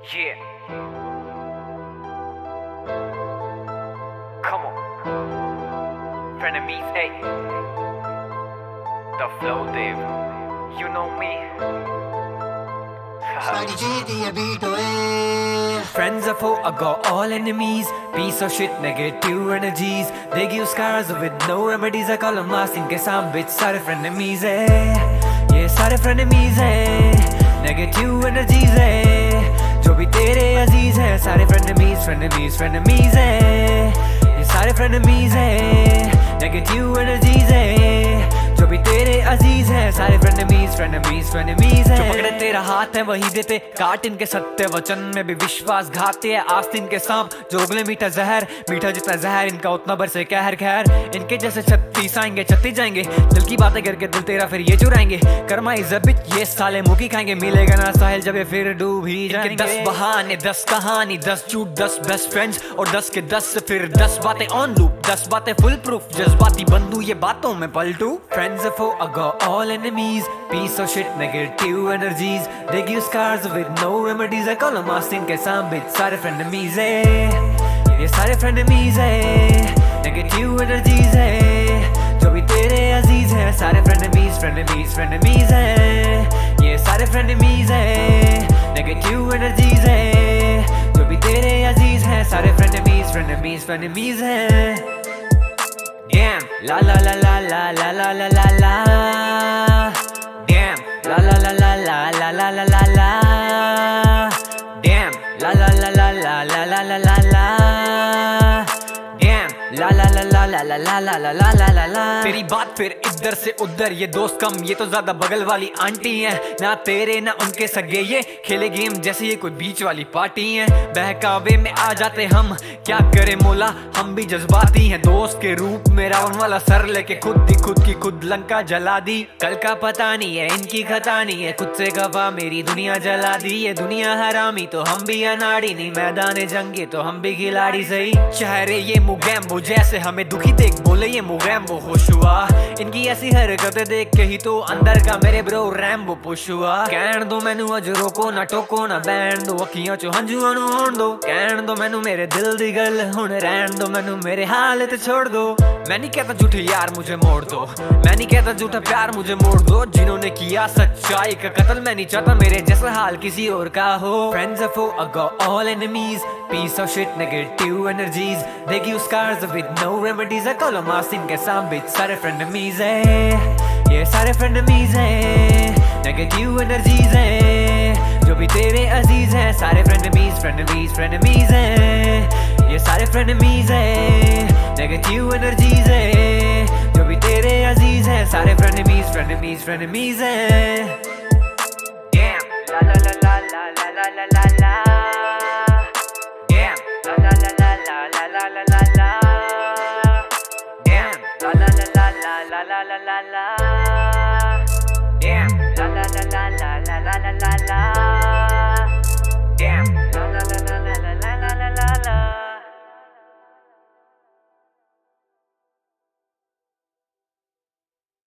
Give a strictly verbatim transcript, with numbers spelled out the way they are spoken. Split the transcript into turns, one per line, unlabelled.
Yeah. Come on. Frenemies, hey. The flow, Dave. You know me. Friends are foe, I got all enemies. Piece of shit, negative energies. They give scars with no remedies. I call them last in case I'm bitch. Sorry frenemies, eh. Yeah, sorry frenemies, eh. Negative energies, eh. जो भी तेरे अजीज हैं सारे frenemies, frenemies, frenemies हैं. ये सारे frenemies हैं. Negative energies हैं. जो भी तेरे अजीज हैं सारे frenemies, frenemies, frenemies हैं. जो पकड़े तेरा हाथ है वही देते काट इनके सत्य वचन में भी विश्वास घाते हैं आस्तीन के सांप जो उगले मीठा जहर मीठा जितना जहर इनका उतना बरसे कहर खैर इनके जैसे छत्तीस आएंगे छत्तीस जाएंगे दिल की बातें करके दिल तेरा फिर ये चुराएंगे कर्मा इज अ बिच ये साले मुकी खाएंगे मिलेगा ना साहिल जब ये फिर डूब ही जाएंगे. दस बहाने दस कहानी दस झूठ दस बेस्ट फ्रेंड्स और दस के दस फिर दस बातें ऑन लूप दस बातें फुल प्रूफ जज्बाती बंधु ये बातों में Paltu. Friends are foe, I got all enemies. Piece of shit, negative energies. They give scars with no remedies. I call them Austin के साम bitch सारे frenemies है. ये सारे frenemies है. Negative energies है. जो भी तेरे अजीज हैं सारे frenemies, frenemies, frenemies है. ये सारे frenemies है. Negative energies है. जो भी तेरे अजीज हैं सारे frenemies, frenemies, frenemies है. Damn, la la la la la la la la la la. Damn, la la la la la la la la la la. Damn, la la la la la la la la la la. Damn, la la la la la la la la la la la la. तेरी बात फिर इधर से उधर ये दोस्त कम ये तो ज्यादा बगल वाली आंटी है ना तेरे ना उनके सगे ये खेले गेम जैसे ये कोई बीच वाली पार्टी है बहकावे में आ जाते हम क्या करे मोला हम भी जज्बाती हैं दोस्त के रूप में रावण वाला सर लेके खुद ही खुद की खुद लंका जला दी कल का पता नहीं है इनकी खता नहीं है खुद से गवा मेरी दुनिया जला दी ये दुनिया हरामी तो हम भी अनाड़ी नहीं मैदान जंगे तो हम भी खिलाड़ी सही चेहरे ये मुगैम वो जैसे हमें दुखी देख बोले ये मुगैम वो होश हुआ इनकी ऐसी हरकतें देख के ही तो अंदर का मेरे ब्रो रैम वो पुश हुआ कहन दो मैनू अज रोको ना टोको ना बैन दो अखियां चो हंजुआं नू होण दो कहन दो मैनू मेरे दिल दी गल हुण रहन दो मैनू मेरे हाल ते छोड़ दो मैं नहीं कहता झूठे यार मुझे मोड़ दो मैं नहीं कहता झूठा प्यार मुझे मोड़ दो जिन्होंने किया सच्चाई का कत्ल मैं नहीं चाहता मेरे जैसा हाल किसी और का हो. Friends are foe, I got all enemies. Piece of shit, negative energies. They give scars with no remedies. I call them Austin के साम bitch सारे frenemies हैं. ये सारे frenemies हैं. Negative energies हैं. जो भी तेरे अजीज हैं सारे frenemies, frenemies, frenemies हैं. ये सारे frenemies हैं. Negative energies हैं. जो भी तेरे अजीज हैं सारे frenemies, frenemies, frenemies हैं. Damn, la la la la la la la la la. Damn, la la la la la la la la la la. Damn, la la la la la la la la la.